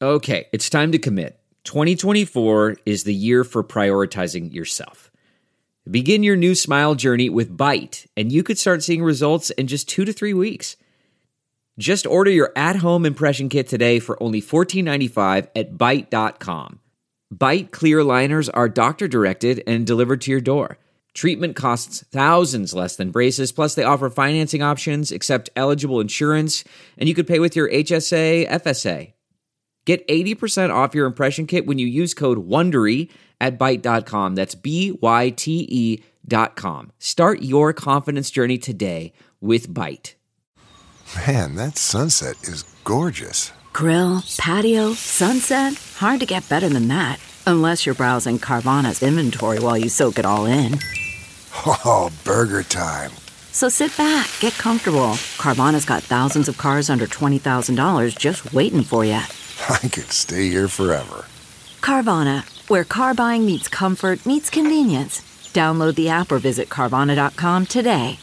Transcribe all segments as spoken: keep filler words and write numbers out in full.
Okay, it's time to commit. twenty twenty-four is the year for prioritizing yourself. Begin your new smile journey with Byte, and you could start seeing results in just two to three weeks. Just order your at-home impression kit today for only fourteen ninety-five at byte dot com. Byte clear aligners are doctor-directed and delivered to your door. Treatment costs thousands less than braces, plus they offer financing options, accept eligible insurance, and you could pay with your H S A, F S A. Get eighty percent off your impression kit when you use code WONDERY at byte dot com. That's B Y T E dot com. Start your confidence journey today with Byte. Man, that sunset is gorgeous. Grill, patio, sunset. Hard to get better than that. Unless you're browsing Carvana's inventory while you soak it all in. Oh, burger time. So sit back, get comfortable. Carvana's got thousands of cars under twenty thousand dollars just waiting for you. I could stay here forever. Carvana, where car buying meets comfort, meets convenience. Download the app or visit Carvana dot com today.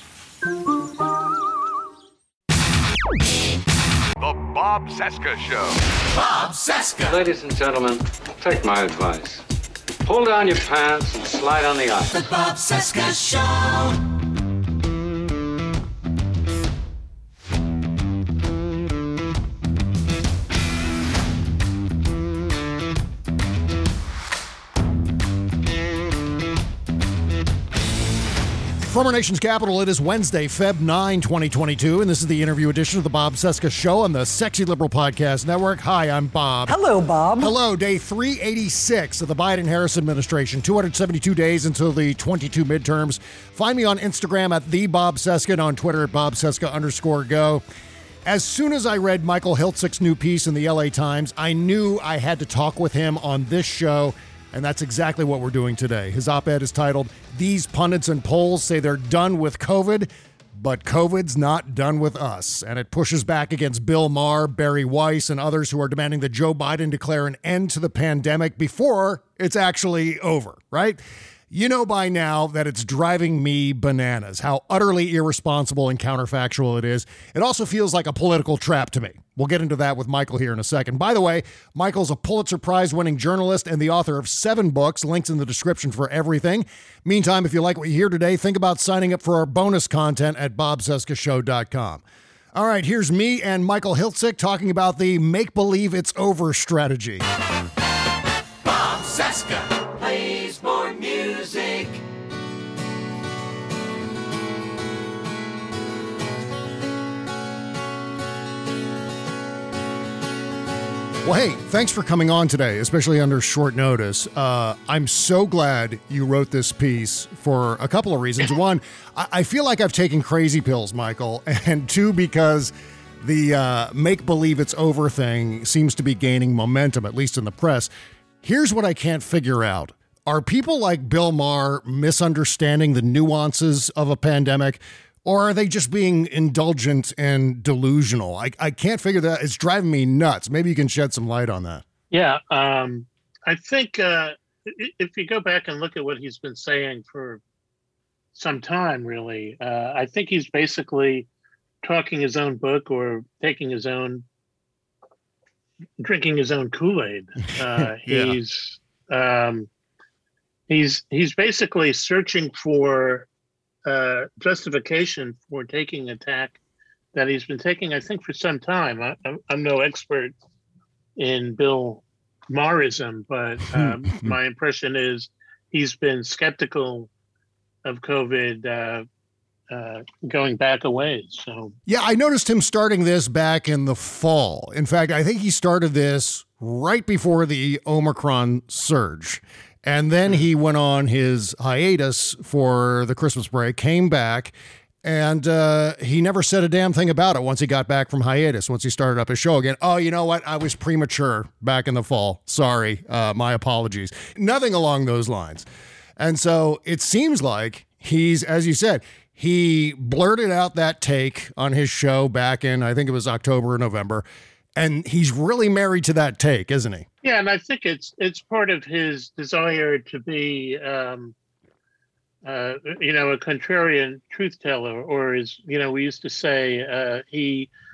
The Bob Cesca Show. Bob Cesca. Ladies and gentlemen, take my advice. Pull down your pants and slide on the ice. The Bob Cesca Show. From our nation's capital, it is Wednesday, February ninth, twenty twenty-two, and this is the interview edition of the Bob Cesca Show on the Sexy Liberal Podcast Network. Hi, I'm Bob. Hello, Bob. Hello, day three eighty-six of the Biden-Harris administration, two hundred seventy-two days until the twenty-two midterms. Find me on Instagram at the Bob Cesca and on Twitter at Bob Cesca underscore go. As soon as I read Michael Hiltzich's new piece in the L A Times, I knew I had to talk with him on this show. And that's exactly what we're doing today. His op-ed is titled, "These Pundits and Polls Say They're Done with COVID, but COVID's Not Done with Us." And it pushes back against Bill Maher, Barry Weiss, and others who are demanding that Joe Biden declare an end to the pandemic before it's actually over, right? You know by now that it's driving me bananas, how utterly irresponsible and counterfactual it is. It also feels like a political trap to me. We'll get into that with Michael here in a second. By the way, Michael's a Pulitzer Prize-winning journalist and the author of seven books. Links in the description for everything. Meantime, if you like what you hear today, think about signing up for our bonus content at bob cesca show dot com. All right, here's me and Michael Hiltzich talking about the make-believe-it's-over strategy. Bob Cesca plays more music. Well, hey, thanks for coming on today, especially under short notice. Uh, I'm so glad you wrote this piece for a couple of reasons. One, I, I feel like I've taken crazy pills, Michael, and two, because the uh, make-believe-it's-over thing seems to be gaining momentum, at least in the press. Here's what I can't figure out. Are people like Bill Maher misunderstanding the nuances of a pandemic? Or are they just being indulgent and delusional? I, I can't figure that. It's driving me nuts. Maybe you can shed some light on that. Yeah, um, I think uh, if you go back and look at what he's been saying for some time, really, uh, I think he's basically talking his own book or taking his own, drinking his own Kool-Aid. Uh, yeah. He's um, he's he's basically searching for Uh, justification for taking a tack that he's been taking, I think, for some time. I, I'm, I'm no expert in Bill Maherism, but um, my impression is he's been skeptical of COVID uh, uh, going back a ways. So yeah, I noticed him starting this back in the fall. In fact, I think he started this right before the Omicron surge. And then he went on his hiatus for the Christmas break, came back, and uh, he never said a damn thing about it once he got back from hiatus, once he started up his show again. Oh, you know what? I was premature back in the fall. Sorry. Uh, my apologies. Nothing along those lines. And so it seems like he's, as you said, he blurted out that take on his show back in, I think it was October or November. And he's really married to that take, isn't he? yeah, and I think it's it's part of his desire to be, um, uh, you know, a contrarian truth teller, or as you know, we used to say, uh, he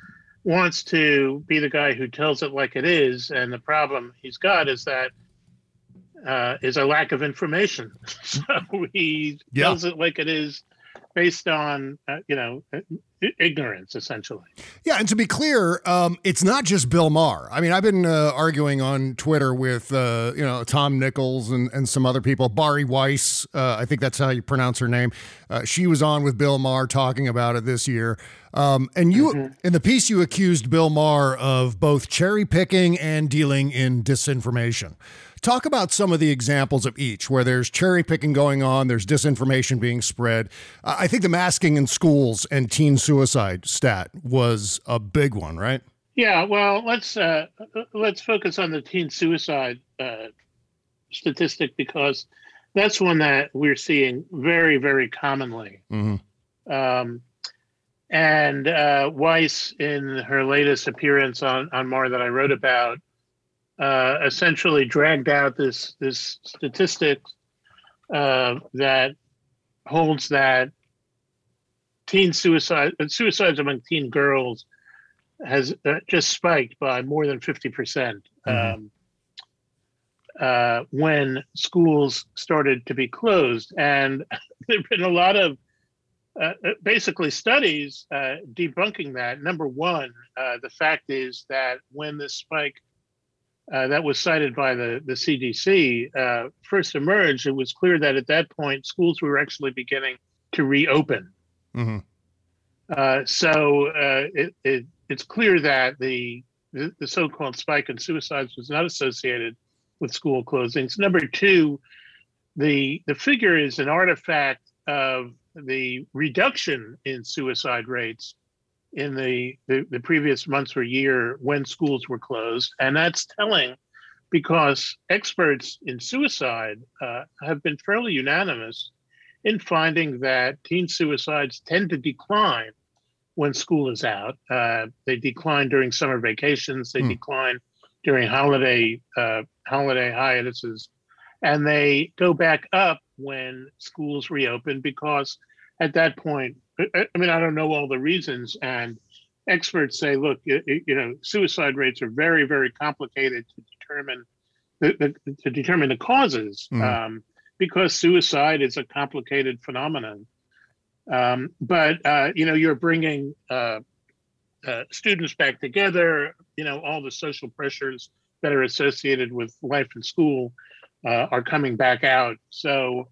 wants to be the guy who tells it like it is, and the problem he's got is that uh, is a lack of information. So he Yeah. tells it like it is, based on uh, you know ignorance, essentially. Yeah, and to be clear, um, it's not just Bill Maher. I mean, I've been uh, arguing on Twitter with uh, you know Tom Nichols and, and some other people. Bari Weiss, uh, I think that's how you pronounce her name. Uh, she was on with Bill Maher talking about it this year. Um, and you, mm-hmm. in the piece, you accused Bill Maher of both cherry picking and dealing in disinformation. Talk about some of the examples of each, where there's cherry picking going on, there's disinformation being spread. Uh, I think the masking in schools and teen suicide stat was a big one, right? Yeah, well, let's uh, let's focus on the teen suicide uh, statistic, because that's one that we're seeing very, very commonly. Mm-hmm. Um, and uh, Weiss, in her latest appearance on on Maher that I wrote about, Uh, essentially dragged out this this statistic uh, that holds that teen suicide suicides among teen girls has uh, just spiked by more than fifty percent mm-hmm. um, uh, when schools started to be closed. And there've been a lot of uh, basically studies uh, debunking that. Number one, uh, the fact is that when this spike Uh, that was cited by the, the C D C, uh, first emerged, it was clear that at that point, schools were actually beginning to reopen. Mm-hmm. Uh, so uh, it, it, it's clear that the, the, the so-called spike in suicides was not associated with school closings. Number two, the, the figure is an artifact of the reduction in suicide rates in the, the, the previous months or year when schools were closed. And that's telling, because experts in suicide uh, have been fairly unanimous in finding that teen suicides tend to decline when school is out. Uh, they decline during summer vacations, they mm. decline during holiday uh, holiday hiatuses, and they go back up when schools reopen, because at that point, I mean, I don't know all the reasons, and experts say, look, you, you know, suicide rates are very, very complicated to determine the, the, to determine the causes, mm. um, because suicide is a complicated phenomenon. Um, but uh, you know, you're bringing uh, uh, students back together. You know, all the social pressures that are associated with life in school uh, are coming back out. So.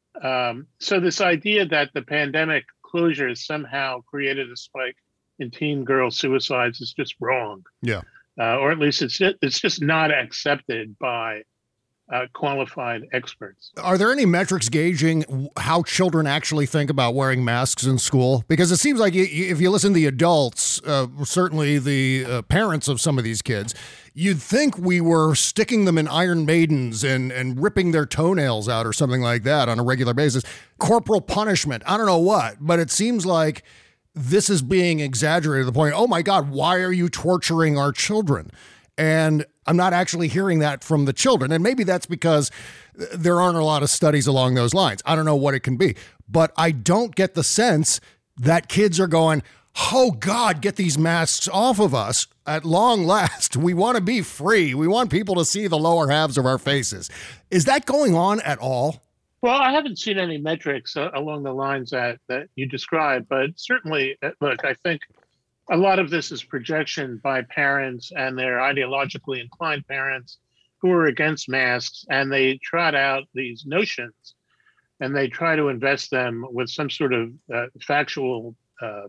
Um, so this idea that the pandemic closures somehow created a spike in teen girl suicides is just wrong. Yeah. Uh, or at least it's just, it's just not accepted by uh, qualified experts. Are there any metrics gauging how children actually think about wearing masks in school? Because it seems like you, if you listen to the adults, uh, certainly the uh, parents of some of these kids, you'd think we were sticking them in Iron Maidens and, and ripping their toenails out or something like that on a regular basis. Corporal punishment. I don't know what, but it seems like this is being exaggerated to the point, oh my God, why are you torturing our children? And I'm not actually hearing that from the children. And maybe that's because there aren't a lot of studies along those lines. I don't know what it can be, but I don't get the sense that kids are going, oh God, get these masks off of us. At long last, we want to be free. We want people to see the lower halves of our faces. Is that going on at all? Well, I haven't seen any metrics uh, along the lines that, that you described, but certainly, uh, look, I think a lot of this is projection by parents and their ideologically inclined parents who are against masks, and they trot out these notions and they try to invest them with some sort of uh, factual uh,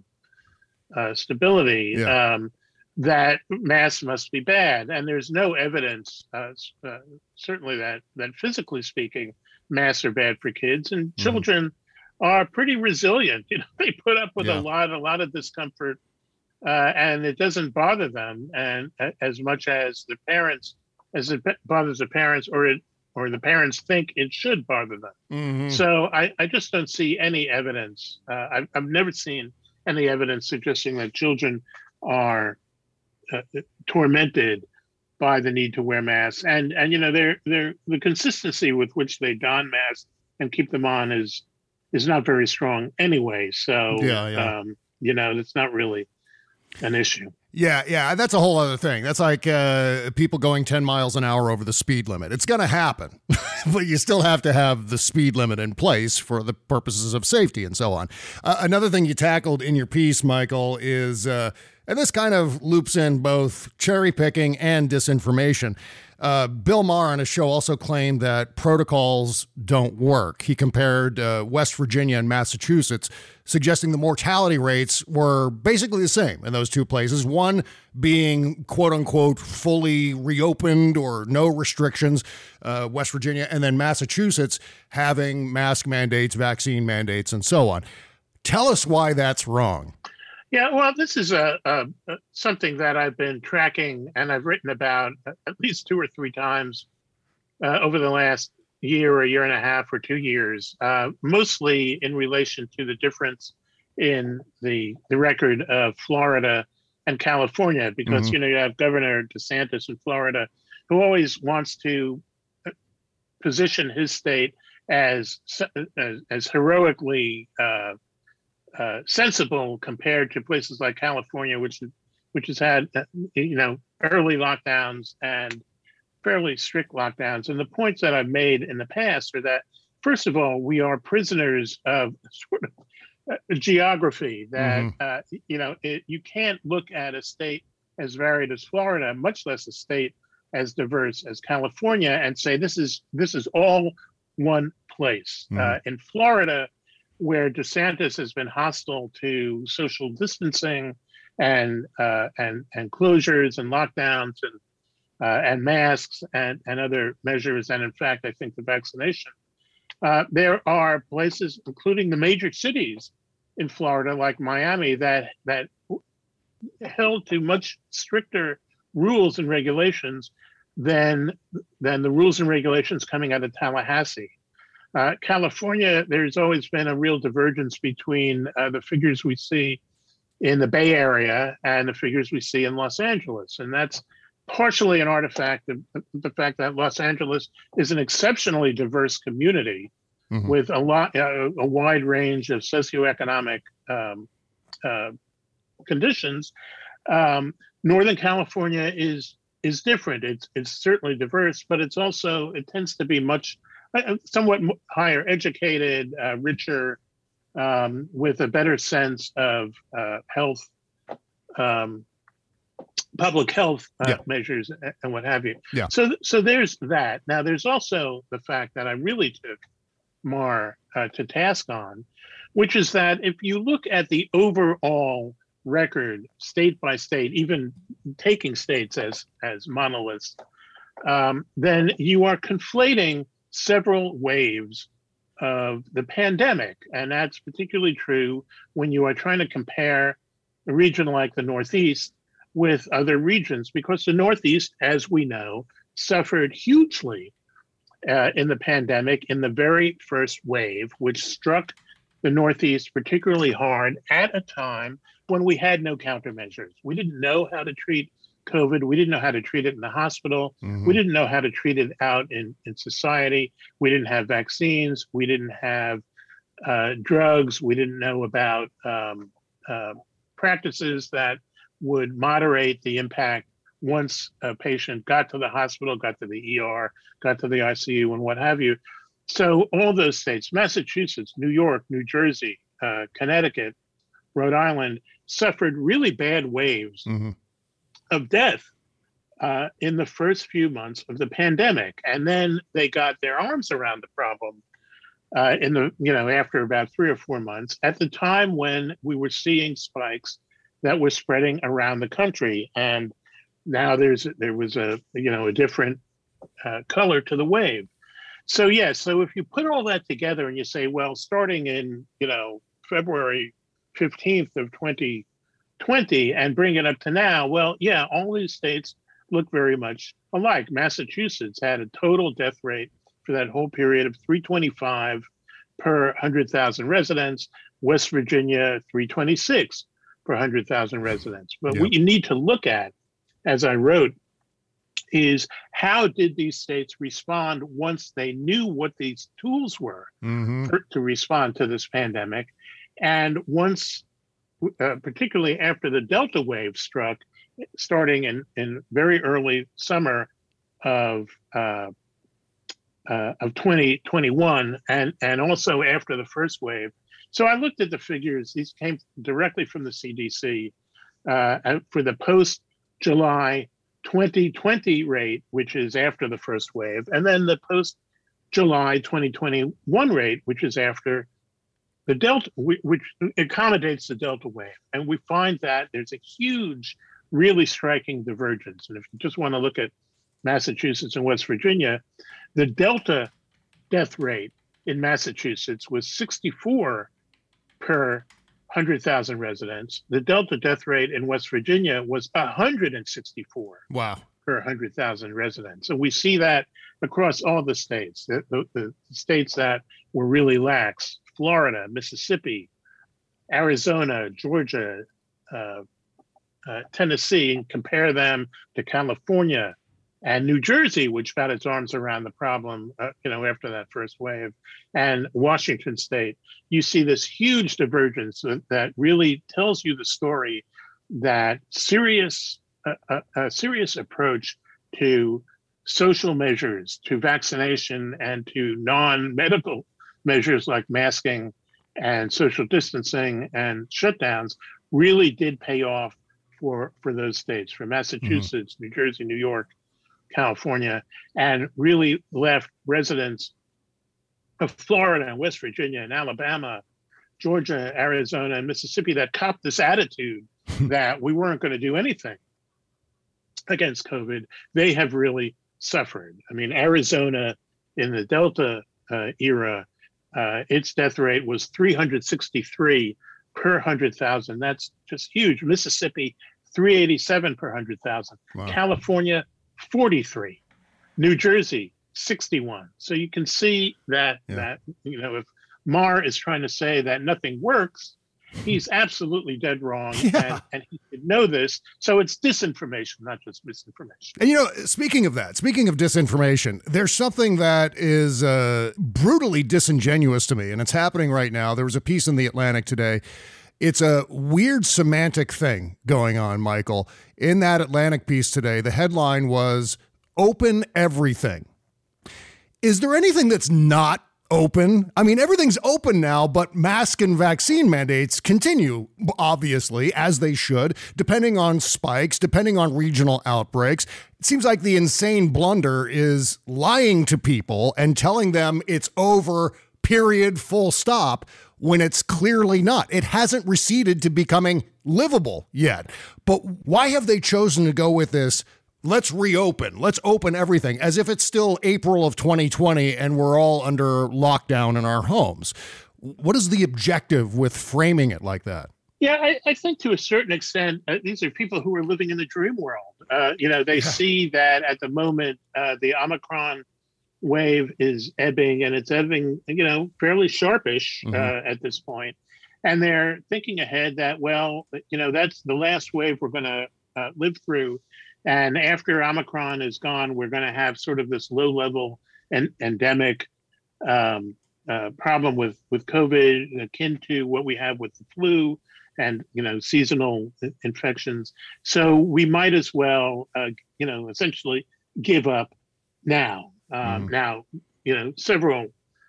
uh, stability. Yeah. Um, that masks must be bad. And there's no evidence, uh, uh, certainly that, that physically speaking, masks are bad for kids, and mm-hmm. children are pretty resilient. You know, they put up with yeah. a lot, a lot of discomfort, uh, and it doesn't bother them, and uh, as much as the parents, as it bothers the parents, or it, or the parents think it should bother them. Mm-hmm. So I, I just don't see any evidence. Uh, I've, I've never seen any evidence suggesting that children are uh, tormented by the need to wear masks, and and you know they're they're the consistency with which they don masks and keep them on is is not very strong anyway. So yeah, yeah. Um, you know it's not really an issue. Yeah, yeah, that's a whole other thing. That's like uh, people going ten miles an hour over the speed limit. It's going to happen, but you still have to have the speed limit in place for the purposes of safety and so on. Uh, another thing you tackled in your piece, Michael, is, uh, and this kind of loops in both cherry picking and disinformation. Uh, Bill Maher on his show also claimed that protocols don't work. He compared uh, West Virginia and Massachusetts, suggesting the mortality rates were basically the same in those two places, one being quote unquote fully reopened or no restrictions, uh, West Virginia, and then Massachusetts having mask mandates, vaccine mandates, and so on. Tell us why that's wrong. Yeah, well, this is a, a, a something that I've been tracking and I've written about at least two or three times uh, over the last year or year and a half or two years, uh, mostly in relation to the difference in the the record of Florida and California, because, mm-hmm. you know, you have Governor DeSantis in Florida, who always wants to position his state as as, as heroically uh, uh, sensible compared to places like California, which which has had, you know, early lockdowns and fairly strict lockdowns. And the points that I've made in the past are that, first of all, we are prisoners of sort of uh, geography that, mm-hmm. uh, you know, it, you can't look at a state as varied as Florida, much less a state as diverse as California, and say this is this is all one place. Mm-hmm. Uh, in Florida, where DeSantis has been hostile to social distancing and uh, and and closures and lockdowns and Uh, and masks and, and other measures, and in fact, I think the vaccination. Uh, there are places, including the major cities in Florida, like Miami, that that held to much stricter rules and regulations than than the rules and regulations coming out of Tallahassee. Uh, California, there's always been a real divergence between uh, the figures we see in the Bay Area and the figures we see in Los Angeles, and that's partially an artifact of the fact that Los Angeles is an exceptionally diverse community, mm-hmm. with a lot, uh, a wide range of socioeconomic um, uh, conditions. Um, Northern California is is different. It's it's certainly diverse, but it's also it tends to be much uh, somewhat higher educated, uh, richer, um, with a better sense of uh, health. Um, public health uh, yeah. measures and what have you. Yeah. So, so there's that. Now, there's also the fact that I really took Maher uh, to task on, which is that if you look at the overall record, state by state, even taking states as as monoliths, um, then you are conflating several waves of the pandemic, and that's particularly true when you are trying to compare a region like the Northeast with other regions, because the Northeast, as we know, suffered hugely uh, in the pandemic in the very first wave, which struck the Northeast particularly hard at a time when we had no countermeasures. We didn't know how to treat COVID. We didn't know how to treat it in the hospital. Mm-hmm. We didn't know how to treat it out in, in society. We didn't have vaccines. We didn't have uh, drugs. We didn't know about um, uh, practices that would moderate the impact once a patient got to the hospital, got to the E R, got to the I C U, and what have you. So all those states, Massachusetts, New York, New Jersey, uh, Connecticut, Rhode Island, suffered really bad waves mm-hmm. of death uh, in the first few months of the pandemic. And then they got their arms around the problem uh, in the, you know, after about three or four months, at the time when we were seeing spikes that was spreading around the country, and now there's there was a you know a different uh, color to the wave. So yeah, so if you put all that together and you say, well, starting in you know February fifteenth of twenty twenty and bring it up to now, well, yeah, all these states look very much alike. Massachusetts had a total death rate for that whole period of three twenty-five per one hundred thousand residents. West Virginia, three twenty-six. Per one hundred thousand residents. But yeah. what you need to look at, as I wrote, is how did these states respond once they knew what these tools were mm-hmm. for, to respond to this pandemic? And once, uh, particularly after the Delta wave struck, starting in, in very early summer of uh, uh, of twenty twenty-one, and, and also after the first wave. So I looked at the figures. These came directly from the C D C uh, for the post-July twenty twenty rate, which is after the first wave, and then the post-July twenty twenty-one rate, which is after the Delta, which accommodates the Delta wave. And we find that there's a huge, really striking divergence. And if you just want to look at Massachusetts and West Virginia, the Delta death rate in Massachusetts was sixty-four per one hundred thousand residents. The Delta death rate in West Virginia was one hundred sixty-four. Wow. Per one hundred thousand residents. So we see that across all the states, the, the, the states that were really lax: Florida, Mississippi, Arizona, Georgia, uh, uh, Tennessee, and compare them to California and New Jersey, which got its arms around the problem, uh, you know, after that first wave, and Washington State. You see this huge divergence that, that really tells you the story that serious, uh, a, a serious approach to social measures, to vaccination, and to non-medical measures like masking and social distancing and shutdowns really did pay off for, for those states, for Massachusetts, mm-hmm. New Jersey, New York, California, and really left residents of Florida and West Virginia and Alabama, Georgia, Arizona, and Mississippi that copped this attitude that we weren't going to do anything against COVID. They have really suffered. I mean, Arizona in the Delta uh, era, uh, its death rate was three hundred sixty-three per one hundred thousand. That's just huge. Mississippi, three eighty-seven per one hundred thousand. Wow. California, forty-three. New Jersey, sixty-one. So you can see that, yeah. that you know, if Maher is trying to say that nothing works, he's absolutely dead wrong, yeah. and, and he should know this. So it's disinformation, not just misinformation. And, you know, speaking of that, speaking of disinformation, there's something that is uh, brutally disingenuous to me, and it's happening right now. There was a piece in The Atlantic today. It's a weird semantic thing going on, Michael. In that Atlantic piece today, the headline was, "Open Everything." Is there anything that's not open? I mean, everything's open now, but mask and vaccine mandates continue, obviously, as they should, depending on spikes, depending on regional outbreaks. It seems like the insane blunder is lying to people and telling them it's over, period, full stop, when it's clearly not. It hasn't receded to becoming livable yet. But why have they chosen to go with this? Let's reopen. Let's open everything as if it's still April of twenty twenty and we're all under lockdown in our homes. What is the objective with framing it like that? Yeah, I, I think to a certain extent, uh, these are people who are living in the dream world. Uh, you know, they yeah. see that at the moment, uh, the Omicron wave is ebbing, and it's ebbing, you know, fairly sharpish mm-hmm. uh, at this point. And they're thinking ahead that, well, you know, that's the last wave we're going to uh, live through. And after Omicron is gone, we're going to have sort of this low-level en- endemic um, uh, problem with, with COVID, akin to what we have with the flu and, you know, seasonal infections. So we might as well, uh, you know, essentially give up now. Um, mm. Now, you know, several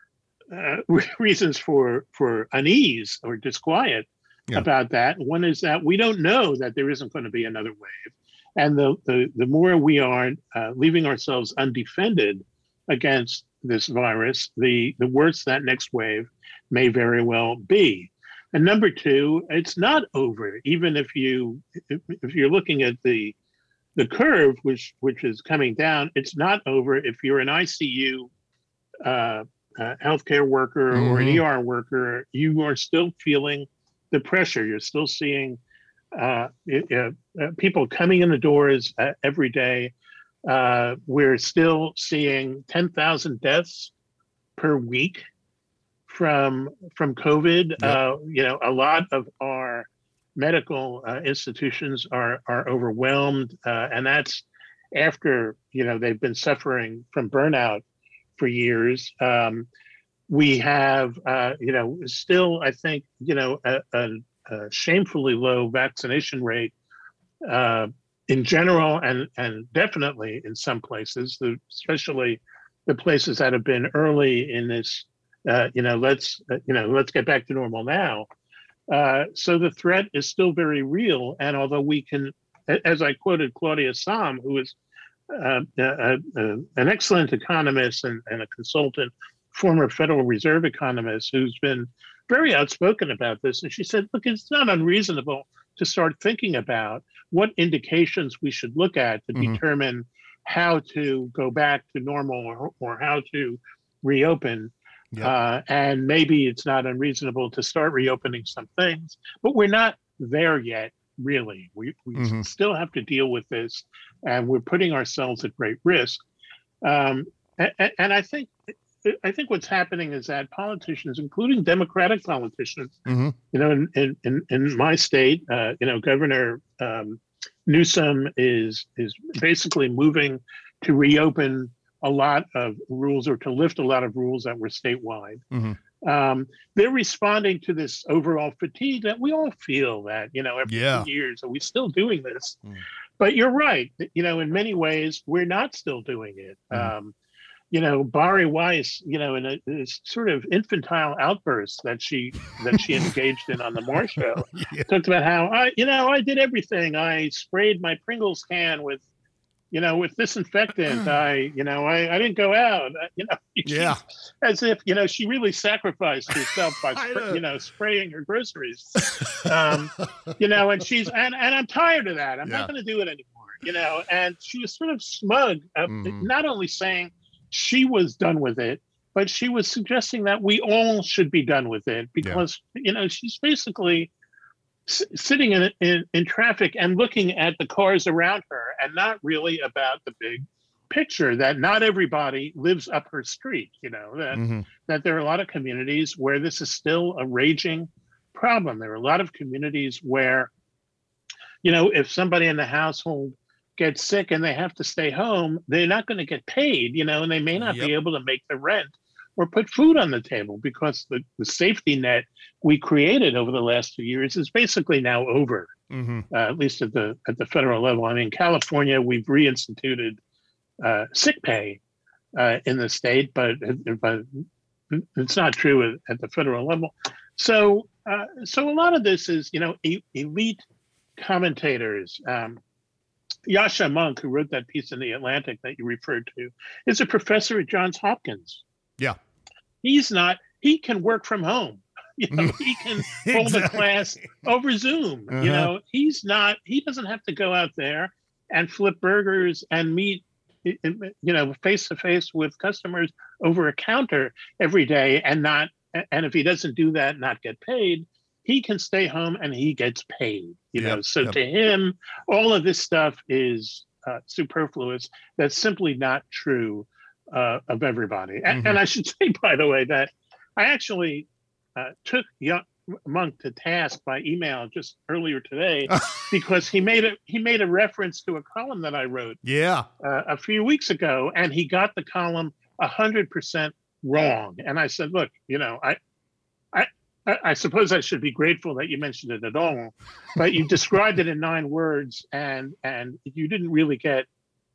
uh, reasons for, for unease or disquiet yeah. about that. One is that we don't know that there isn't going to be another wave. And the, the, the more we are uh, leaving ourselves undefended against this virus, the, the worse that next wave may very well be. And number two, it's not over. Even if you if, if you're looking at the the curve, which which is coming down, it's not over. If you're an I C U uh, uh, healthcare worker mm-hmm. or an E R worker, you are still feeling the pressure. You're still seeing Uh, uh, uh, people coming in the doors uh, every day. Uh, we're still seeing ten thousand deaths per week from from COVID. Yep. Uh, you know, a lot of our medical uh, institutions are are overwhelmed, uh, and that's after you know they've been suffering from burnout for years. Um, we have uh, you know still, I think you know a, a Uh, shamefully low vaccination rate uh, in general, and and definitely in some places, the, especially the places that have been early in this, uh, you know, let's uh, you know, let's get back to normal now. Uh, so the threat is still very real, and although we can, as I quoted Claudia Sahm, who is uh, uh, uh, an excellent economist and, and a consultant, former Federal Reserve economist, who's been very outspoken about this, and she said, "Look, it's not unreasonable to start thinking about what indications we should look at to mm-hmm. determine how to go back to normal or, or how to reopen." Yep. Uh, and maybe it's not unreasonable to start reopening some things, but we're not there yet, really. We, we mm-hmm. still have to deal with this, and we're putting ourselves at great risk. Um, and, and I think I think what's happening is that politicians, including Democratic politicians, mm-hmm. you know, in, in, in my state, uh, you know, Governor um, Newsom is is basically moving to reopen a lot of rules, or to lift a lot of rules that were statewide. Mm-hmm. Um, they're responding to this overall fatigue that we all feel that, you know, every yeah. few years, are we still doing this? Mm. But you're right. You know, in many ways, we're not still doing it. Mm. Um, you know, Bari Weiss, you know, in a, a sort of infantile outburst that she that she engaged in on the Moore Show, yeah. talked about how, I, you know, I did everything. I sprayed my Pringles can with, you know, with disinfectant. I, you know, I, I didn't go out, you know, yeah. as if, you know, she really sacrificed herself by, know. you know, spraying her groceries, um, you know, and she's, and, and I'm tired of that. I'm yeah. not going to do it anymore, you know, and she was sort of smug, uh, mm-hmm. not only saying she was done with it, but she was suggesting that we all should be done with it because, yeah. you know, she's basically S- sitting in, in in traffic and looking at the cars around her and not really about the big picture, that not everybody lives up her street, you know, that mm-hmm. that there are a lot of communities where this is still a raging problem. There are a lot of communities where, you know, if somebody in the household gets sick and they have to stay home, they're not going to get paid, you know, and they may not yep. be able to make the rent or put food on the table because the, the safety net we created over the last few years is basically now over, mm-hmm. uh, at least at the at the federal level. I mean, California, we've reinstituted uh, sick pay uh, in the state, but but it's not true at, at the federal level. So uh, so a lot of this is, you know, e- elite commentators. Um, Yascha Mounk, who wrote that piece in The Atlantic that you referred to, is a professor at Johns Hopkins. Yeah. He's not, he can work from home. You know, he can hold exactly. a class over Zoom. Uh-huh. You know, he's not, he doesn't have to go out there and flip burgers and meet, you know, face to face with customers over a counter every day and not, and if he doesn't do that, not get paid. He can stay home and he gets paid, you yep, know. So yep. to him, all of this stuff is uh, superfluous. That's simply not true uh, of everybody. And, mm-hmm. and I should say, by the way, that I actually uh, took young Mounk to task by email just earlier today because he made a he made a reference to a column that I wrote yeah uh, a few weeks ago, and he got the column a hundred percent wrong. And I said, look, you know, I. I I suppose I should be grateful that you mentioned it at all, but you described it in nine words and and you didn't really get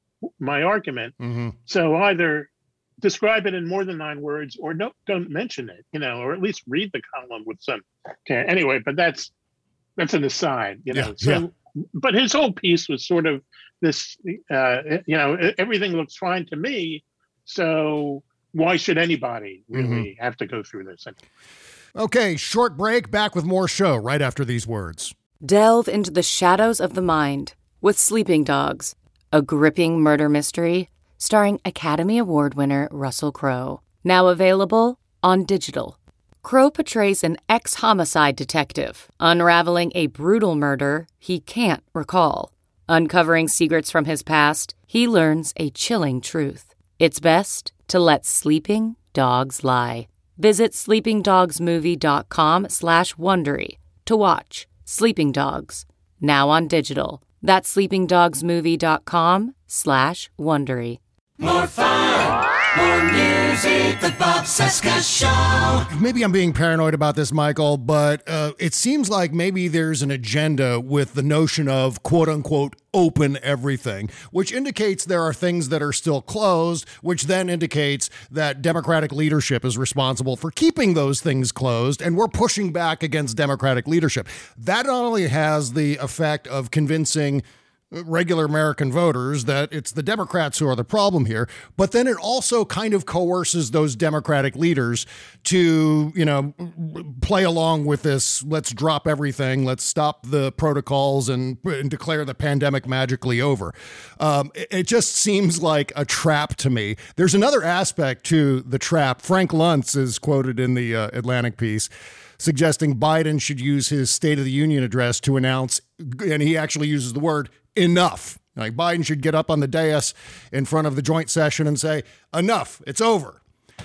my argument. Mm-hmm. So either describe it in more than nine words or no, don't mention it, you know, or at least read the column with some care. Anyway, but that's that's an aside, you know. Yeah, so, yeah. But his whole piece was sort of this, uh, you know, everything looks fine to me, so why should anybody really mm-hmm. have to go through this? Okay, short break, back with more show right after these words. Delve into the shadows of the mind with Sleeping Dogs, a gripping murder mystery starring Academy Award winner Russell Crowe. Now available on digital. Crowe portrays an ex-homicide detective unraveling a brutal murder he can't recall. Uncovering secrets from his past, he learns a chilling truth. It's best to let sleeping dogs lie. Visit sleepingdogsmovie.com slash Wondery to watch Sleeping Dogs, now on digital. That's sleepingdogsmovie.com slash Wondery. More fun, more music, the Bob Cesca Show. Maybe I'm being paranoid about this, Michael, but uh, it seems like maybe there's an agenda with the notion of quote unquote open everything, which indicates there are things that are still closed, which then indicates that Democratic leadership is responsible for keeping those things closed, and we're pushing back against Democratic leadership. That not only has the effect of convincing regular American voters that it's the Democrats who are the problem here, but then it also kind of coerces those Democratic leaders to, you know, play along with this, let's drop everything, let's stop the protocols and, and declare the pandemic magically over. Um, it, it just seems like a trap to me. There's another aspect to the trap. Frank Luntz is quoted in the uh, Atlantic piece suggesting Biden should use his State of the Union address to announce, and he actually uses the word, enough. Like Biden should get up on the dais in front of the joint session and say, enough, it's over,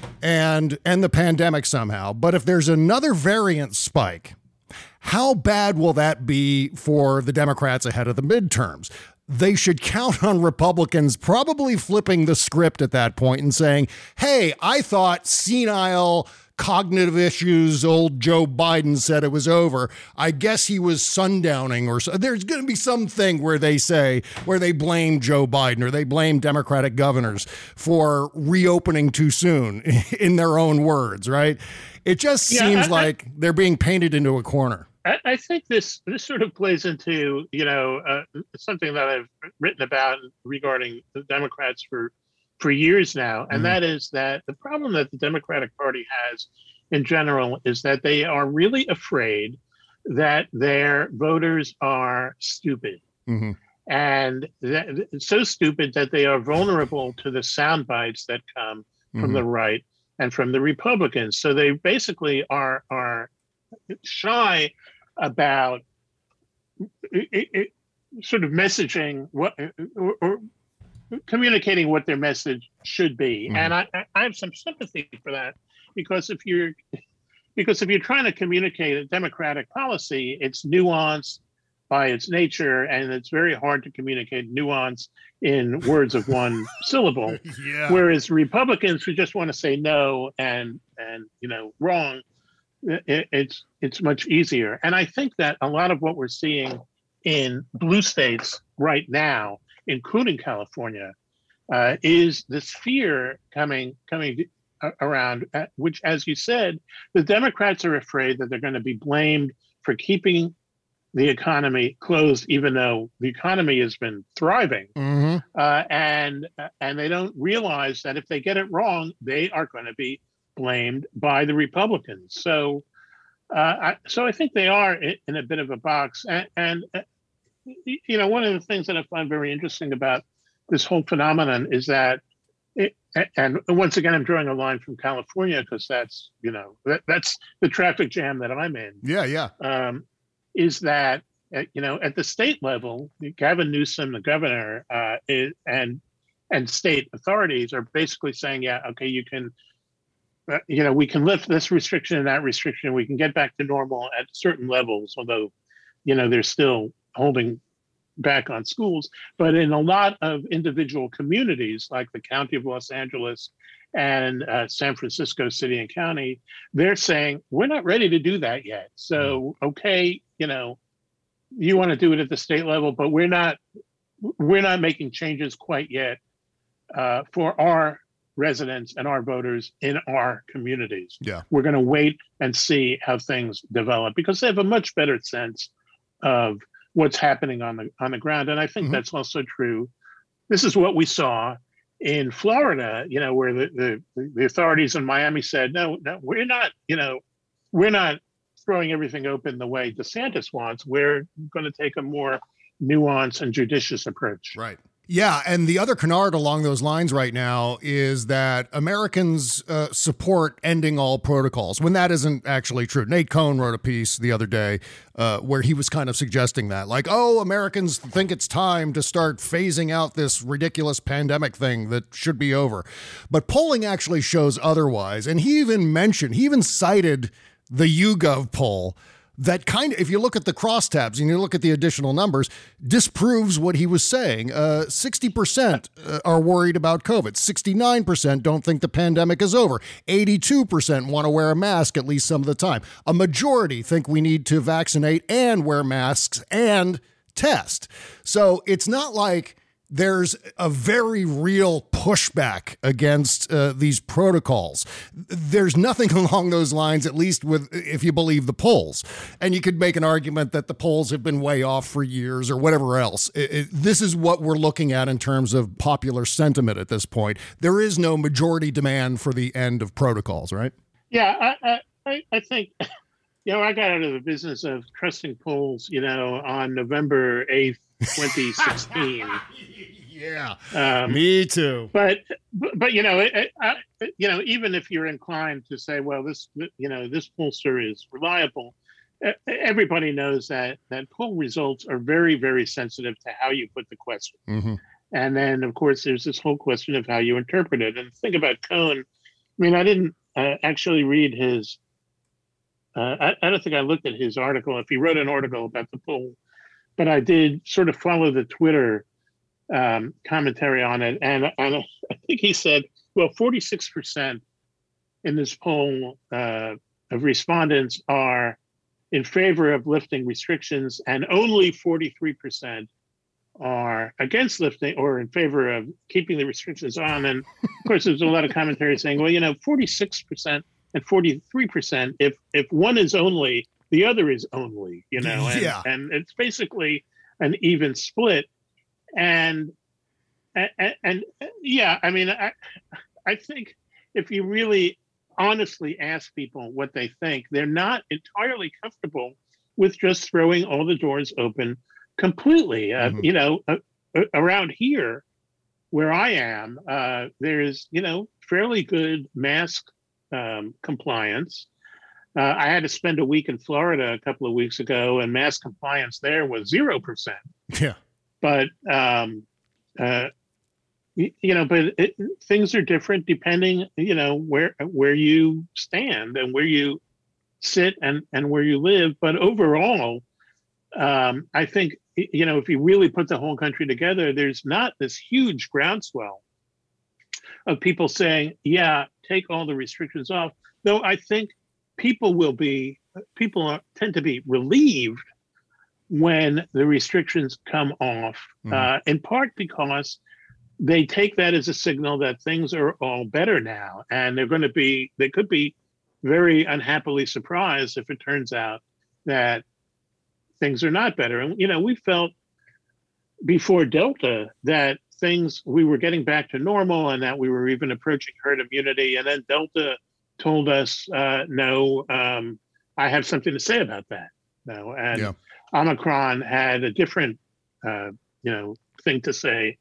and end the pandemic somehow. But if there's another variant spike, how bad will that be for the Democrats ahead of the midterms? They should count on Republicans probably flipping the script at that point and saying, hey, I thought senile cognitive issues, old Joe Biden said it was over. I guess he was sundowning, or so. There's going to be something where they say, where they blame Joe Biden or they blame Democratic governors for reopening too soon, in their own words, right? It just Yeah, seems I- like they're being painted into a corner. I, I think this this sort of plays into, you know, uh, something that I've written about regarding the Democrats for for years now, and Mhm. that is that the problem that the Democratic Party has in general is that they are really afraid that their voters are stupid. Mm-hmm. And that, it's so stupid that they are vulnerable to the sound bites that come from Mhm. the right and from the Republicans. So they basically are are shy about it, it, it, sort of messaging what or, or communicating what their message should be. Mhm. And I, I I have some sympathy for that, because if you're because if you're trying to communicate a democratic policy, it's nuanced by its nature, and it's very hard to communicate nuance in words of one syllable. Yeah. Whereas Republicans who just want to say no and and you know wrong, it, it's it's much easier. And I think that a lot of what we're seeing in blue states right now, including California, uh, is this fear coming coming around, uh, which, as you said, the Democrats are afraid that they're going to be blamed for keeping the economy closed, even though the economy has been thriving. Mm-hmm. Uh, and and they don't realize that if they get it wrong, they are going to be blamed by the Republicans. So, uh, I, so I think they are in, in a bit of a box. And, and uh, you know, one of the things that I find very interesting about this whole phenomenon is that, it, and once again, I'm drawing a line from California because that's you know that, that's the traffic jam that I'm in. Yeah, yeah. Um, is that uh, you know at the state level, Gavin Newsom, the governor, uh, is, and and state authorities are basically saying, yeah, okay, you can, uh, you know, we can lift this restriction and that restriction, we can get back to normal at certain levels, although, you know, they're still holding back on schools. But in a lot of individual communities, like the County of Los Angeles and uh, San Francisco City and County, they're saying, we're not ready to do that yet. So, okay, you know, you want to do it at the state level, but we're not, we're not making changes quite yet uh, for our residents and our voters in our communities. Yeah. We're going to wait and see how things develop, because they have a much better sense of what's happening on the on the ground. And I think Mm-hmm. that's also true. This is what we saw in Florida, you know, where the, the, the authorities in Miami said, no, no, we're not, you know, we're not throwing everything open the way DeSantis wants. We're going to take a more nuanced and judicious approach. Right. Yeah, and the other canard along those lines right now is that Americans uh, support ending all protocols, when that isn't actually true. Nate Cohn wrote a piece the other day uh, where he was kind of suggesting that, like, oh, Americans think it's time to start phasing out this ridiculous pandemic thing that should be over. But polling actually shows otherwise, and he even mentioned, he even cited the YouGov poll that kind of, if you look at the crosstabs and you look at the additional numbers, disproves what he was saying. Uh, sixty percent are worried about COVID. sixty-nine percent don't think the pandemic is over. eighty-two percent want to wear a mask at least some of the time. A majority think we need to vaccinate and wear masks and test. So it's not like there's a very real pushback against uh, these protocols. There's nothing along those lines, at least with if you believe the polls. And you could make an argument that the polls have been way off for years or whatever else. It, it, this is what we're looking at in terms of popular sentiment at this point. There is no majority demand for the end of protocols, right? Yeah, I, I, I think, you know, I got out of the business of trusting polls, you know, on November eighth, twenty sixteen. Yeah, um, me too. But, but, but you know, it, I, you know, even if you're inclined to say, well, this, you know, this pollster is reliable, everybody knows that that poll results are very, very sensitive to how you put the question. Mm-hmm. And then, of course, there's this whole question of how you interpret it. And think about Cohn. I mean, I didn't uh, actually read his. Uh, I, I don't think I looked at his article. If he wrote an article about the poll, but I did sort of follow the Twitter um, commentary on it. And, and I think he said, well, forty-six percent in this poll uh, of respondents are in favor of lifting restrictions, and only forty-three percent are against lifting or in favor of keeping the restrictions on. And of course, there's a lot of commentary saying, well, you know, forty-six percent and forty-three percent, if if one is only, the other is only, you know, and, yeah. and it's basically an even split. And, and, and yeah, I mean, I, I think if you really honestly ask people what they think, they're not entirely comfortable with just throwing all the doors open completely. Uh, Mm-hmm. You know, uh, around here where I am, uh, there's, you know, fairly good mask um, compliance. Uh, I had to spend a week in Florida a couple of weeks ago, and mask compliance there was zero percent. Yeah. But, um, uh, you, you know, but it, things are different depending, you know, where where you stand and where you sit and, and where you live. But overall, um, I think, you know, if you really put the whole country together, there's not this huge groundswell of people saying, yeah, take all the restrictions off. Though I think people will be, people are, tend to be relieved when the restrictions come off, mm. uh, in part because they take that as a signal that things are all better now. And they're going to be, they could be very unhappily surprised if it turns out that things are not better. And, you know, we felt before Delta that things, we were getting back to normal and that we were even approaching herd immunity. And then Delta told us, uh, no, um, I have something to say about that. No, and yeah. Omicron had a different, uh, you know, thing to say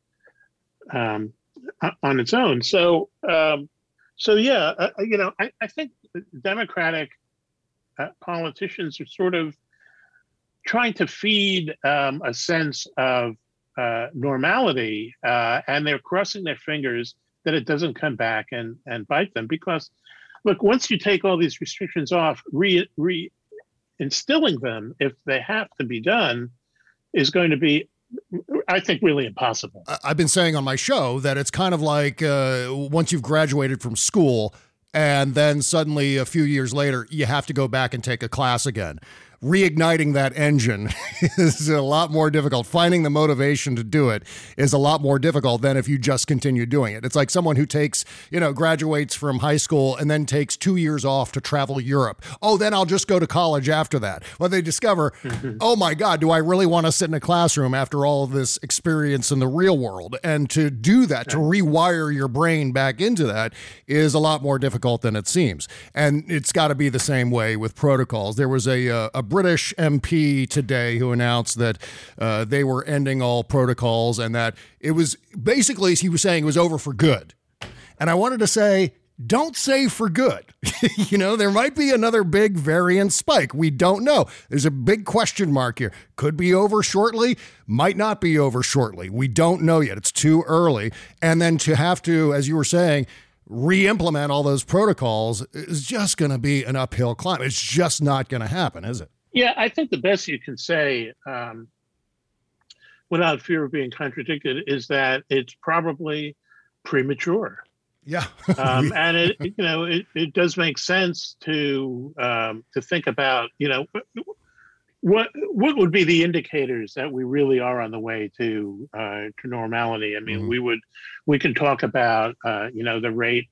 um, on its own. So, um, so yeah, uh, you know, I, I think Democratic uh, politicians are sort of trying to feed um, a sense of uh, normality, uh, and they're crossing their fingers that it doesn't come back and, and bite them. Because, look, once you take all these restrictions off, re, re instilling them, if they have to be done, is going to be, I think, really impossible. I've been saying on my show that it's kind of like uh, once you've graduated from school and then suddenly a few years later, you have to go back and take a class again. Reigniting that engine is a lot more difficult. Finding the motivation to do it is a lot more difficult than if you just continue doing it. It's like someone who takes, you know, graduates from high school and then takes two years off to travel Europe. Oh, then I'll just go to college after that. Well, they discover, mm-hmm. oh my God, do I really want to sit in a classroom after all of this experience in the real world? And to do that, to rewire your brain back into that is a lot more difficult than it seems. And it's got to be the same way with protocols. There was a, a, a British M P today who announced that uh, they were ending all protocols and that it was basically, he was saying it was over for good. And I wanted to say, don't say for good. You know, there might be another big variant spike. We don't know. There's a big question mark here. Could be over shortly, might not be over shortly. We don't know yet. It's too early. And then to have to, as you were saying, re-implement all those protocols is just going to be an uphill climb. It's just not going to happen, is it? Yeah, I think the best you can say, um, without fear of being contradicted, is that it's probably premature. Yeah. um, and it, you know, it, it does make sense to um, to think about, you know, what what would be the indicators that we really are on the way to uh, to normality. I mean, mm-hmm. we would we can talk about, uh, you know, the rate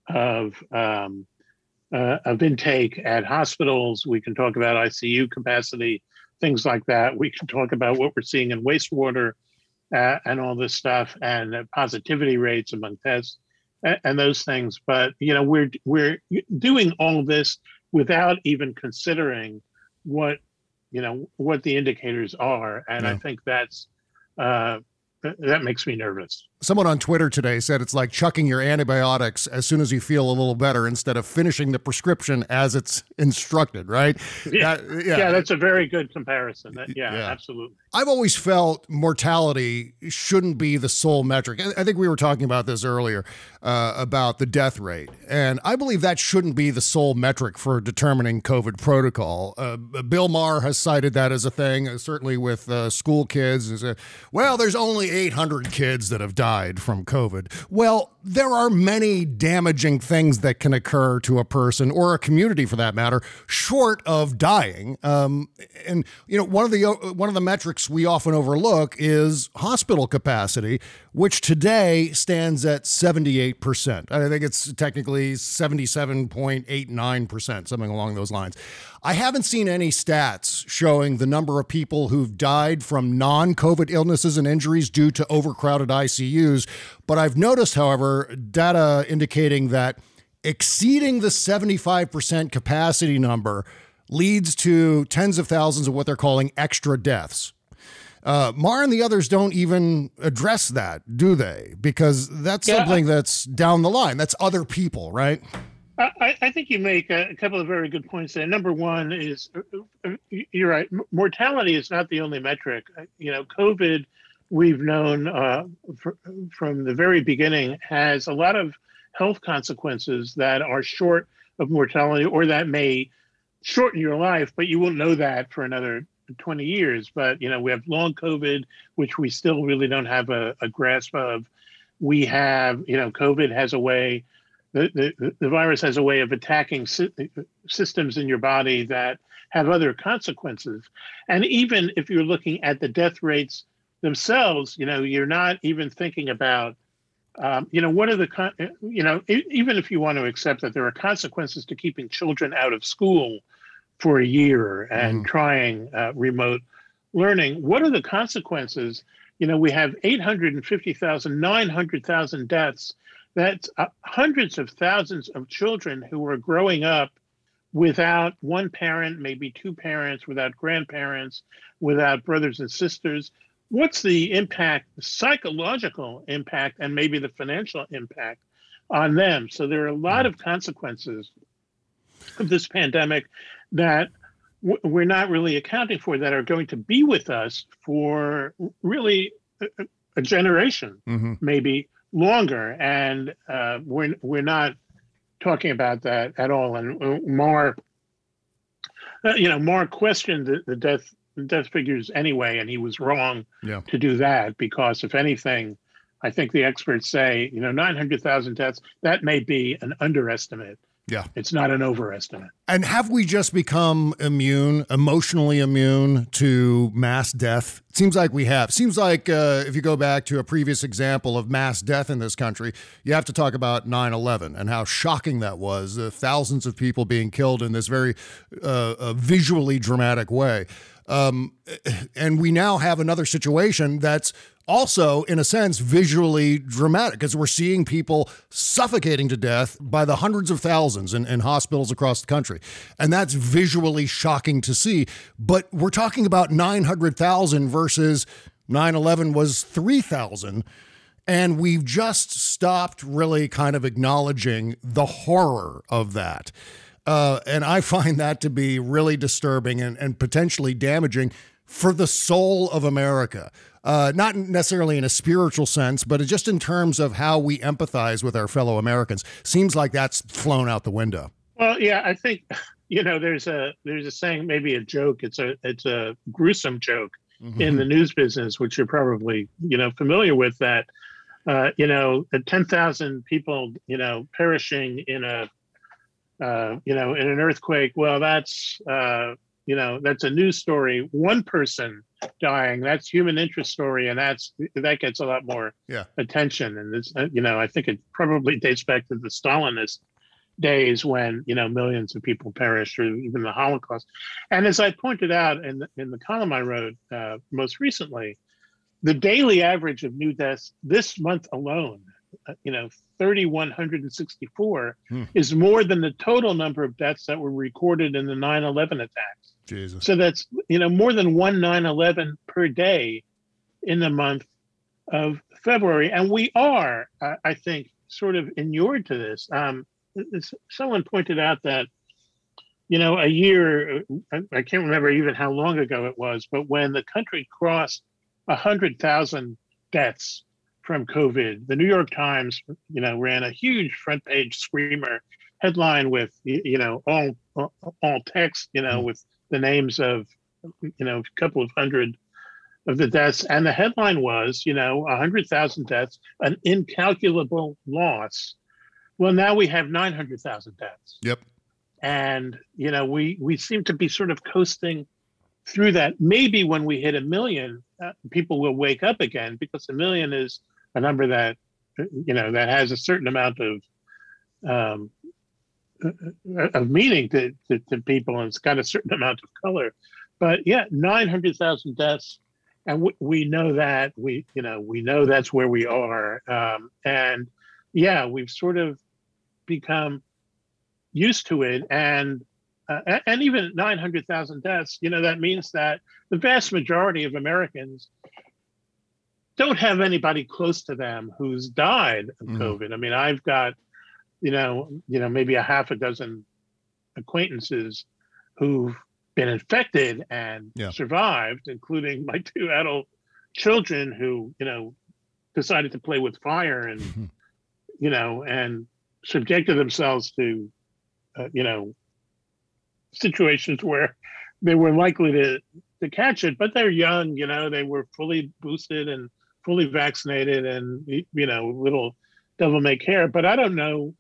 of um, uh, of intake at hospitals. We can talk about I C U capacity, things like that. We can talk about what we're seeing in wastewater uh, and all this stuff, and uh, positivity rates among tests and, and those things. But you know, we're we're doing all of this without even considering what you know what the indicators are, and yeah. I think that's uh, that makes me nervous. Someone on Twitter today said it's like chucking your antibiotics as soon as you feel a little better instead of finishing the prescription as it's instructed, right? Yeah, that, yeah. yeah that's a very good comparison. That, yeah, yeah, absolutely. I've always felt mortality shouldn't be the sole metric. I think we were talking about this earlier uh, about the death rate. And I believe that shouldn't be the sole metric for determining COVID protocol. Uh, Bill Maher has cited that as a thing, uh, certainly with uh, school kids. Is a, well, there's only eight hundred kids that have died from COVID. Well, there are many damaging things that can occur to a person or a community, for that matter, short of dying. Um, and you know, one of the uh, one of the metrics we often overlook is hospital capacity, which today stands at seventy-eight percent. I think it's technically seventy-seven point eight nine percent, something along those lines. I haven't seen any stats showing the number of people who've died from non-COVID illnesses and injuries due to overcrowded I C Us, but I've noticed, however, data indicating that exceeding the seventy-five percent capacity number leads to tens of thousands of what they're calling extra deaths. Uh, Maher and the others don't even address that, do they? Because that's yeah, something that's down the line. That's other people, right? I, I think you make a couple of very good points there. Number one is, you're right, mortality is not the only metric. You know, COVID, we've known uh, for, from the very beginning, has a lot of health consequences that are short of mortality, or that may shorten your life, but you won't know that for another twenty years. But, you know, we have long COVID, which we still really don't have a, a grasp of. We have, you know, COVID has a way The, the, the virus has a way of attacking sy- systems in your body that have other consequences. And even if you're looking at the death rates themselves, you know, you're not even thinking about, um, you know, what are the, con- you know, I- even if you want to accept that there are consequences to keeping children out of school for a year and mm. trying uh, remote learning, what are the consequences? You know, we have eight hundred fifty thousand, nine hundred thousand deaths. That's uh, hundreds of thousands of children who are growing up without one parent, maybe two parents, without grandparents, without brothers and sisters. What's the impact, the psychological impact, and maybe the financial impact on them? So there are a lot of consequences of this pandemic that w- we're not really accounting for, that are going to be with us for really a, a generation, mm-hmm. maybe longer, and uh, we're we're not talking about that at all. And uh, Maher, uh, you know, Maher questioned the, the death the death figures anyway, and he was wrong yeah. to do that, because if anything, I think the experts say, you know, nine hundred thousand deaths, that may be an underestimate. Yeah. It's not an overestimate. And have we just become immune, emotionally immune to mass death? It seems like we have. Seems like uh, if you go back to a previous example of mass death in this country, you have to talk about nine eleven and how shocking that was. Uh, thousands of people being killed in this very uh, uh, visually dramatic way. Um, and we now have another situation that's also, in a sense, visually dramatic, because we're seeing people suffocating to death by the hundreds of thousands in, in hospitals across the country. And that's visually shocking to see. But we're talking about nine hundred thousand versus nine eleven was three thousand. And we've just stopped really kind of acknowledging the horror of that. Uh, and I find that to be really disturbing and, and potentially damaging for the soul of America. Uh, not necessarily in a spiritual sense, but just in terms of how we empathize with our fellow Americans. Seems like that's flown out the window. Well, yeah, I think you know, there's a there's a saying, maybe a joke. It's a it's a gruesome joke mm-hmm. in the news business, which you're probably you know familiar with. That uh, you know, ten thousand people you know perishing in a uh, you know in an earthquake. Well, that's uh, you know that's a news story. One person dying, that's human interest story, and that's that gets a lot more yeah. attention. And this, you know, I think it probably dates back to the Stalinist days when you know millions of people perished, or even the Holocaust. And as I pointed out in the, in the column I wrote uh, most recently, the daily average of new deaths this month alone, uh, you know, three thousand one hundred sixty-four, hmm. is more than the total number of deaths that were recorded in the nine eleven attacks. Jesus. So that's you know more than one nine eleven per day in the month of February, and we are, uh, I think, sort of inured to this. Um, Someone pointed out that, you know, a year, I can't remember even how long ago it was, but when the country crossed one hundred thousand deaths from COVID, the New York Times, you know, ran a huge front page screamer headline with, you know, all all text, you know, with the names of, you know, a couple of hundred of the deaths. And the headline was, you know, one hundred thousand deaths, an incalculable loss. Well, now we have nine hundred thousand deaths. Yep. And, you know, we, we seem to be sort of coasting through that. Maybe when we hit a million, uh, people will wake up again, because a million is a number that, you know, that has a certain amount of um, of meaning to, to, to people, and it's got a certain amount of color. But yeah, nine hundred thousand deaths. And we, we know that, we, you know, we know that's where we are. Um, and yeah, we've sort of become used to it, and uh, and even nine hundred thousand deaths, you know, that means that the vast majority of Americans don't have anybody close to them who's died of mm. COVID. I mean, I've got, you know, you know, maybe a half a dozen acquaintances who've been infected and yeah. survived, including my two adult children who, you know, decided to play with fire and, mm-hmm. you know, and subjected themselves to, uh, you know, situations where they were likely to, to catch it, but they're young, you know, they were fully boosted and fully vaccinated, and, you know, little devil may care. But I don't know,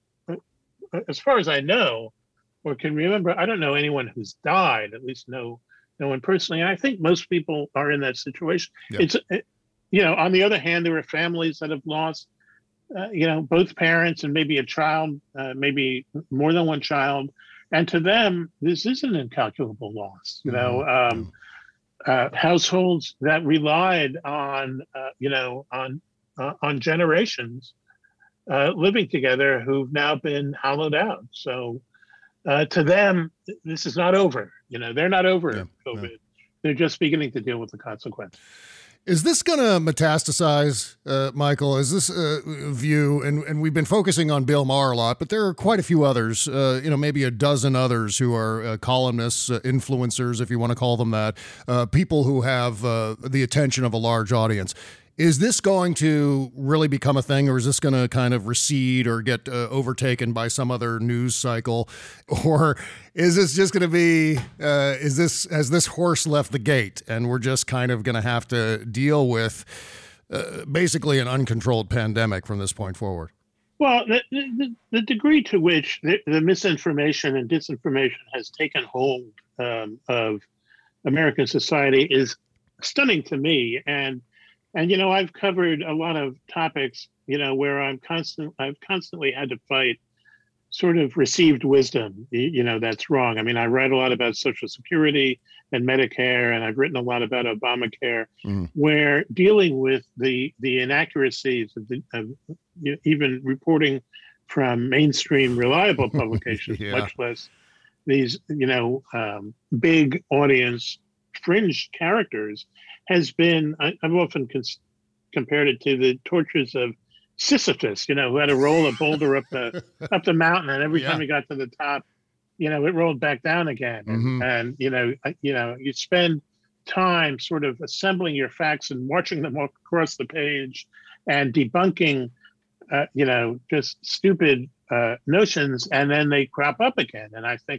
as far as I know, or can remember, I don't know anyone who's died, at least no, no one personally. And I think most people are in that situation. Yep. It's, it, you know, on the other hand, there are families that have lost Uh, you know, both parents and maybe a child, uh, maybe more than one child. And to them, this is an incalculable loss. You know, um, uh, households that relied on, uh, you know, on uh, on generations uh, living together who've now been hollowed out. So uh, to them, this is not over. You know, they're not over yeah, COVID. Yeah. They're just beginning to deal with the consequence. Is this going to metastasize, uh, Michael? Is this uh, view, and, and we've been focusing on Bill Maher a lot, but there are quite a few others, uh, you know, maybe a dozen others who are uh, columnists, uh, influencers, if you want to call them that, uh, people who have uh, the attention of a large audience. Is this going to really become a thing, or is this going to kind of recede or get uh, overtaken by some other news cycle? Or is this just going to be, uh, is this, has this horse left the gate and we're just kind of going to have to deal with uh, basically an uncontrolled pandemic from this point forward? Well, the, the, the degree to which the, the misinformation and disinformation has taken hold um, of American society is stunning to me. And And, you know, I've covered a lot of topics, you know, where I'm constant, I've constantly had to fight sort of received wisdom, you know, that's wrong. I mean, I write a lot about Social Security and Medicare, and I've written a lot about Obamacare, mm. where dealing with the the inaccuracies of, the, of you know, even reporting from mainstream reliable publications, yeah. much less these, you know, um, big audience fringe characters, has been, I, I've often cons- compared it to the tortures of Sisyphus, you know, who had to roll a boulder up the up the mountain, and every yeah. time he got to the top, you know, it rolled back down again. Mm-hmm. And, and you know, you know, you spend time sort of assembling your facts and marching them across the page and debunking, uh, you know, just stupid uh, notions, and then they crop up again. And I think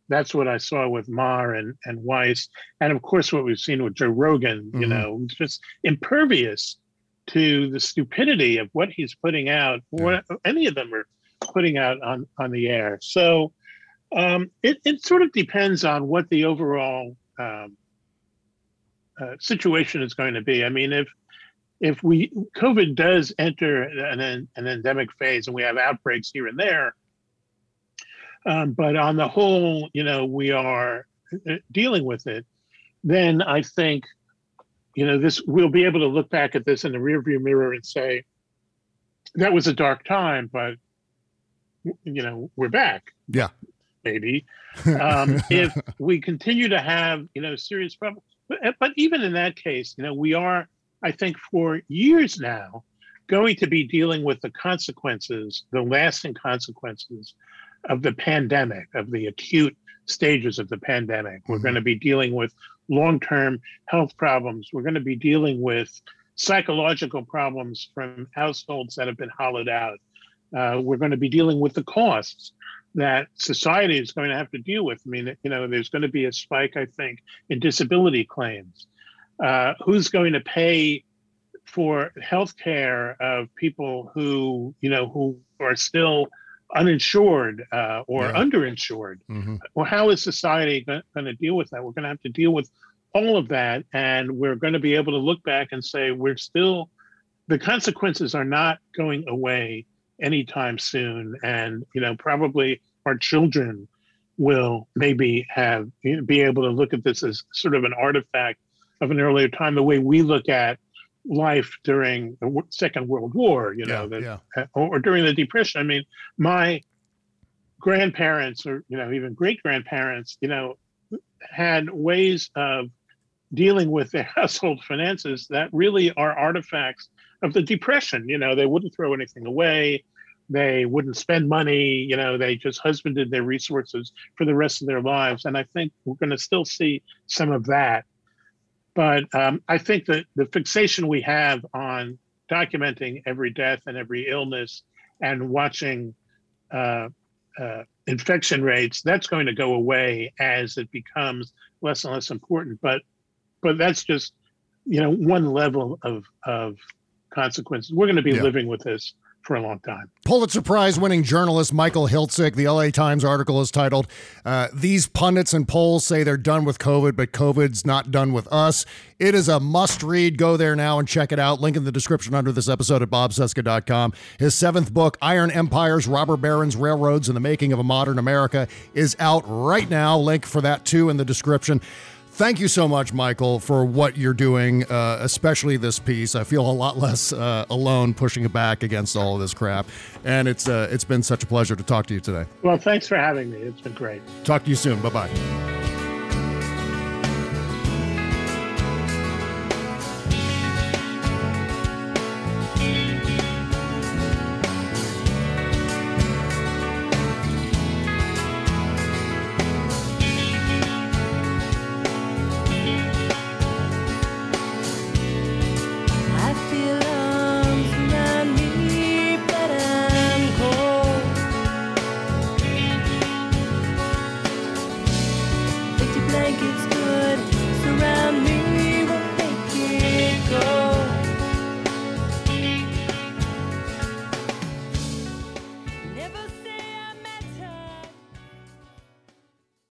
that's what I saw with Maher and, and Weiss. And of course, what we've seen with Joe Rogan, you mm-hmm. know, just impervious to the stupidity of what he's putting out, yeah. what any of them are putting out on, on the air. So um, it, it sort of depends on what the overall um, uh, situation is going to be. I mean, if if we COVID does enter an, an endemic phase and we have outbreaks here and there, um, but on the whole, you know, we are dealing with it, then I think, you know, this we'll be able to look back at this in the rearview mirror and say, that was a dark time, but, you know, we're back. Yeah. Maybe. Um, if we continue to have, you know, serious problems. But, but even in that case, you know, we are, I think, for years now, going to be dealing with the consequences, the lasting consequences of the pandemic, of the acute stages of the pandemic. We're mm-hmm. going to be dealing with long-term health problems. We're going to be dealing with psychological problems from households that have been hollowed out. Uh, we're going to be dealing with the costs that society is going to have to deal with. I mean, you know, there's going to be a spike, I think, in disability claims. Uh, who's going to pay for health care of people who, you know, who are still uninsured uh, or yeah. underinsured? Mm-hmm. Well, how is society going to deal with that? We're going to have to deal with all of that. And we're going to be able to look back and say, we're still, the consequences are not going away anytime soon. And, you know, probably our children will maybe have, you know, be able to look at this as sort of an artifact of an earlier time, the way we look at life during the Second World War, you know, yeah, the, yeah. or, or during the Depression. I mean, my grandparents or, you know, even great grandparents, you know, had ways of dealing with their household finances that really are artifacts of the Depression. You know, they wouldn't throw anything away. They wouldn't spend money. You know, they just husbanded their resources for the rest of their lives. And I think we're going to still see some of that. But um, I think that the fixation we have on documenting every death and every illness and watching uh, uh, infection rates, that's going to go away as it becomes less and less important. But but that's just, you know, one level of, of consequences. We're going to be yeah. living with this for a long time. Pulitzer Prize winning journalist Michael Hiltzik, the L A Times article is titled, uh, These Pundits and Polls Say They're Done with COVID, but COVID's Not Done with Us. It is a must read. Go there now and check it out. Link in the description under this episode at bob cesca dot com. His seventh book, Iron Empires, Robber Barons, Railroads, and the Making of a Modern America, is out right now. Link for that too in the description. Thank you so much, Michael, for what you're doing, uh, especially this piece. I feel a lot less uh, alone pushing it back against all of this crap. And it's uh, it's been such a pleasure to talk to you today. Well, thanks for having me. It's been great. Talk to you soon. Bye-bye.